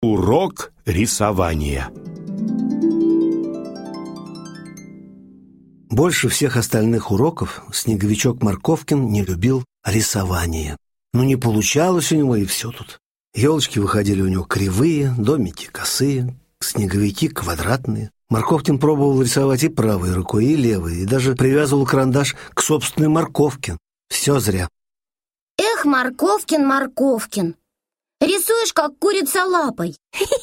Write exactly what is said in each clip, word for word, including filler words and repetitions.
Урок рисования. Больше всех остальных уроков Снеговичок Морковкин не любил рисование. Но не получалось у него, и все тут. Елочки выходили у него кривые, домики косые, снеговики квадратные. Морковкин пробовал рисовать и правой рукой, и левой, и даже привязывал карандаш к собственной морковке. Все зря. Эх, Морковкин, Морковкин, рисуешь, как курица лапой.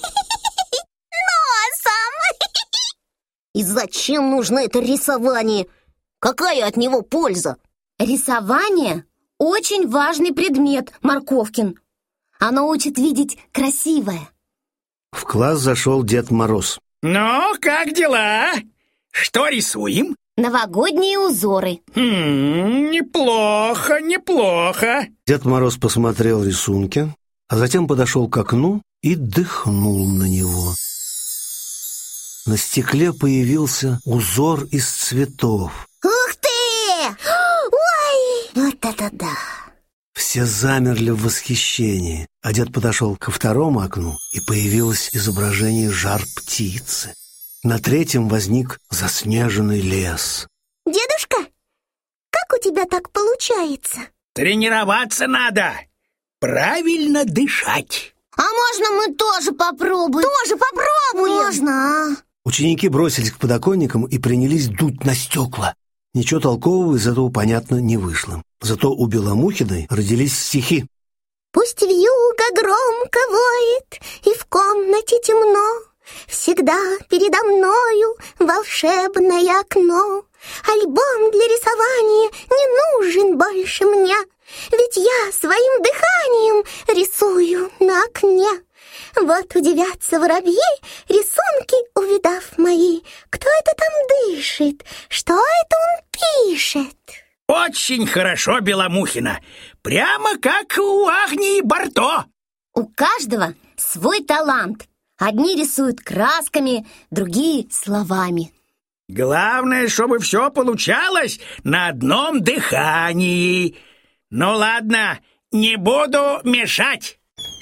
Носом! И зачем нужно это рисование? Какая от него польза? Рисование – очень важный предмет, Морковкин. Оно учит видеть красивое. В класс зашел Дед Мороз. Ну, как дела? Что рисуем? Новогодние узоры. Хм, неплохо, неплохо. Дед Мороз посмотрел рисунки, а затем подошел к окну и дыхнул на него. На стекле появился узор из цветов. Ух ты! Ой! Вот это да! Все замерли в восхищении, а дед подошел ко второму окну, и появилось изображение жар-птицы. На третьем возник заснеженный лес. Дедушка, как у тебя так получается? Тренироваться надо. Правильно дышать. А можно мы тоже попробуем? Тоже попробуем? Можно, а? Ученики бросились к подоконникам и принялись дуть на стекла. Ничего толкового из этого, понятно, не вышло. Зато у Беломухиной родились стихи. Пусть вьюга громко воет, и в комнате темно, всегда передо мною волшебное окно. Альбом для рисования не нужен больше мне, ведь я своим дыханием рисую на окне. Вот удивятся воробьи, рисунки увидав мои. Кто это там дышит? Что это он пишет? Очень хорошо, Беломухина. Прямо как у Агнии Барто. У каждого свой талант. Одни рисуют красками, другие словами. Главное, чтобы все получалось на одном дыхании. Ну ладно, не буду мешать.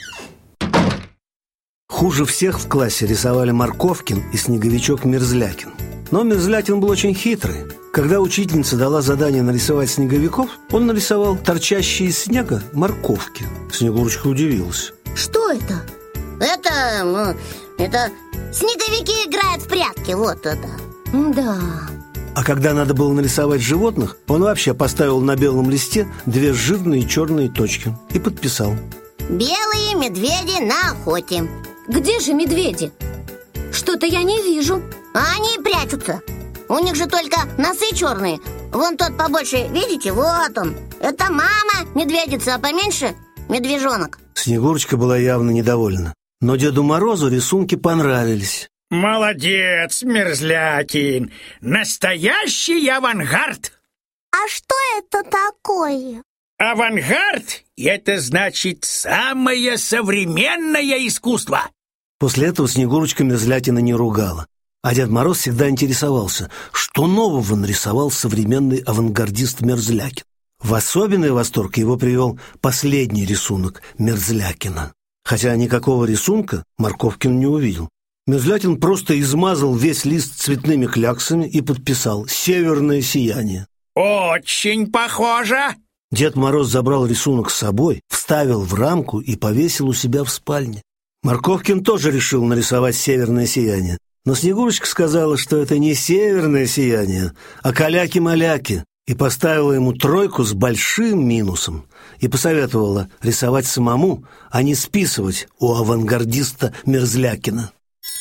Хуже всех в классе рисовали Морковкин и Снеговичок Мерзлякин. Но Мерзлякин был очень хитрый. Когда учительница дала задание нарисовать снеговиков, он нарисовал торчащие из снега морковки. Снегурочка удивилась. Что это? Это, ну, это снеговики играют в прятки, вот это. Да. А когда надо было нарисовать животных, он вообще поставил на белом листе две жирные черные точки и подписал: белые медведи на охоте. Где же медведи? Что-то я не вижу. А они прячутся. У них же только носы черные. Вон тот побольше, видите, вот он. Это мама медведица, а поменьше медвежонок. Снегурочка была явно недовольна. Но Деду Морозу рисунки понравились. Молодец, Мерзлякин. Настоящий авангард. А что это такое? Авангард – это значит самое современное искусство. После этого Снегурочка Мерзлякина не ругала. А Дед Мороз всегда интересовался, что нового нарисовал современный авангардист Мерзлякин. В особенный восторг его привел последний рисунок Мерзлякина. Хотя никакого рисунка Морковкин не увидел. Мерзлякин просто измазал весь лист цветными кляксами и подписал «Северное сияние». Очень похоже. Дед Мороз забрал рисунок с собой, вставил в рамку и повесил у себя в спальне. Морковкин тоже решил нарисовать северное сияние. Но Снегурочка сказала, что это не северное сияние, а каляки-маляки, и поставила ему тройку с большим минусом, и посоветовала рисовать самому, а не списывать у авангардиста Мерзлякина.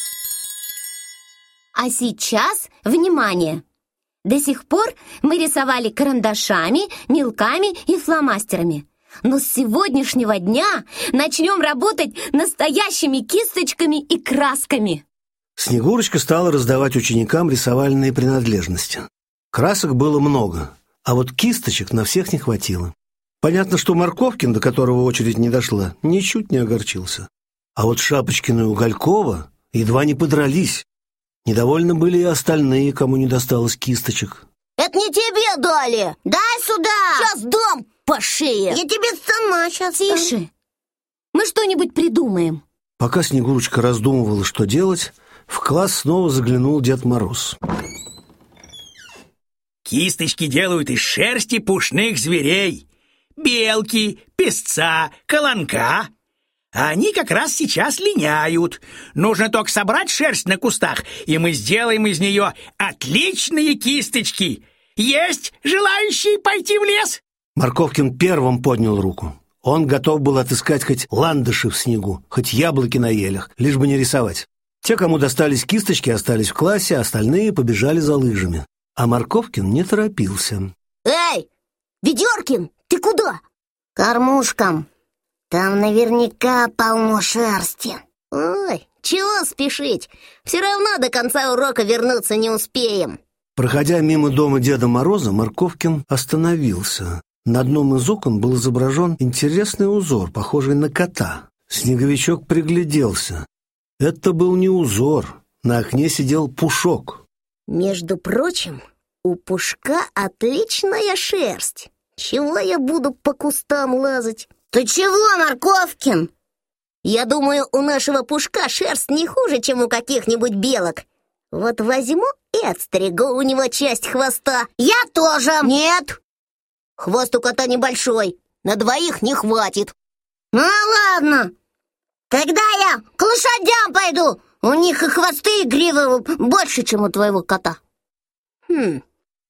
А сейчас, внимание! До сих пор мы рисовали карандашами, мелками и фломастерами. Но с сегодняшнего дня начнем работать настоящими кисточками и красками. Снегурочка стала раздавать ученикам рисовальные принадлежности. Красок было много, а вот кисточек на всех не хватило. Понятно, что Морковкин, до которого очередь не дошла, ничуть не огорчился. А вот Шапочкина и Уголькова едва не подрались. Недовольны были и остальные, кому не досталось кисточек. Это не тебе дали. Дай сюда. Сейчас дам по шее. Я тебе сама сейчас Тише. Мы что-нибудь придумаем. Пока Снегурочка раздумывала, что делать, в класс снова заглянул Дед Мороз. Кисточки делают из шерсти пушных зверей. Белки, песца, колонка. А они как раз сейчас линяют. Нужно только собрать шерсть на кустах, и мы сделаем из нее отличные кисточки. Есть желающие пойти в лес? Морковкин первым поднял руку. Он готов был отыскать хоть ландыши в снегу, хоть яблоки на елях, лишь бы не рисовать. Те, кому достались кисточки, остались в классе, а остальные побежали за лыжами. А Морковкин не торопился. Эй, Ведеркин, ты куда? Кормушкам. Там наверняка полно шерсти. Ой, чего спешить? Все равно до конца урока вернуться не успеем. Проходя мимо дома Деда Мороза, Морковкин остановился. На одном из окон был изображен интересный узор, похожий на кота. Снеговичок пригляделся. Это был не узор. На окне сидел Пушок. Между прочим, у Пушка отличная шерсть. Чего я буду по кустам лазать? Ты чего, Морковкин? Я думаю, у нашего Пушка шерсть не хуже, чем у каких-нибудь белок. Вот возьму и отстригу у него часть хвоста. Я тоже. Нет. Хвост у кота небольшой, на двоих не хватит. Ну ладно, тогда я к лошадям пойду. У них и хвосты, и гривы больше, чем у твоего кота. Хм,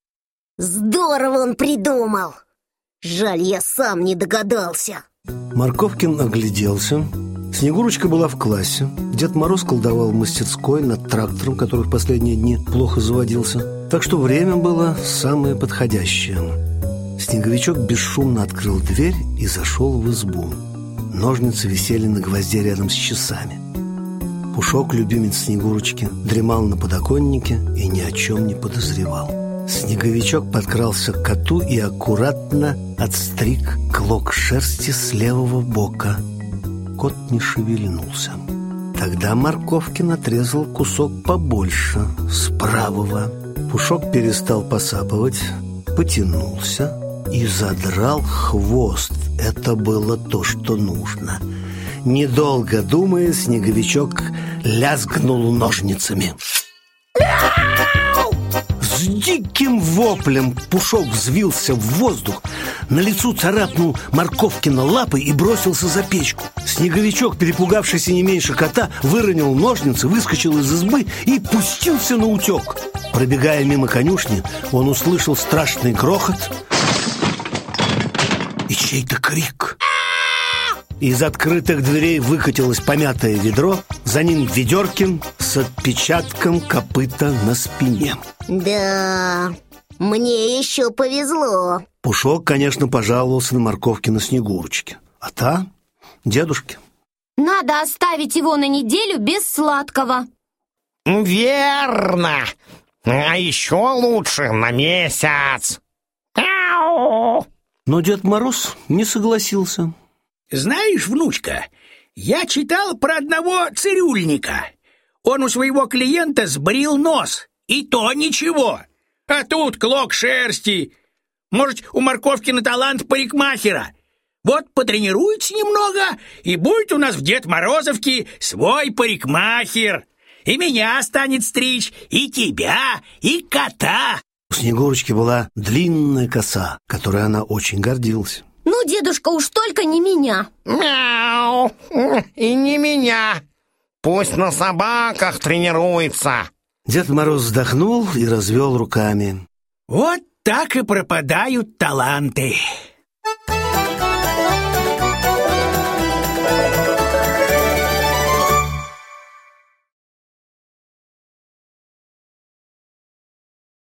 здорово он придумал. Жаль, я сам не догадался. Морковкин огляделся. Снегурочка была в классе. Дед Мороз колдовал в мастерской над трактором, который в последние дни плохо заводился. Так что время было самое подходящее. Снеговичок бесшумно открыл дверь и зашел в избу. Ножницы висели на гвозде рядом с часами. Пушок, любимец Снегурочки, дремал на подоконнике и ни о чем не подозревал. Снеговичок подкрался к коту и аккуратно отстриг клок шерсти с левого бока. Кот не шевельнулся. Тогда Морковкин отрезал кусок побольше, с правого. Пушок перестал посапывать, потянулся и задрал хвост. Это было то, что нужно. Недолго думая, Снеговичок лязгнул ножницами. С диким воплем Пушок взвился в воздух, на лету царапнул Морковкина лапой и бросился за печку. Снеговичок, перепугавшийся не меньше кота, выронил ножницы, выскочил из избы и пустился на утек. Пробегая мимо конюшни, он услышал страшный грохот и чей-то крик. Из открытых дверей выкатилось помятое ведро, за ним Ведеркин с отпечатком копыта на спине. Да, мне еще повезло. Пушок, конечно, пожаловался на Морковкина Снегурочке, а та — дедушке. Надо оставить его на неделю без сладкого. Верно. А еще лучше на месяц. Ау! Но Дед Мороз не согласился. Знаешь, внучка, я читал про одного цирюльника. Он у своего клиента сбрил нос, и то ничего. А тут клок шерсти. Может, у Морковкина талант парикмахера. Вот потренируется немного, и будет у нас в Дед Морозовке свой парикмахер. И меня станет стричь, и тебя, и кота. У Снегурочки была длинная коса, которой она очень гордилась. Ну, дедушка, уж только не меня. Мяу! И не меня. Пусть на собаках тренируется. Дед Мороз вздохнул и развел руками. Вот так и пропадают таланты.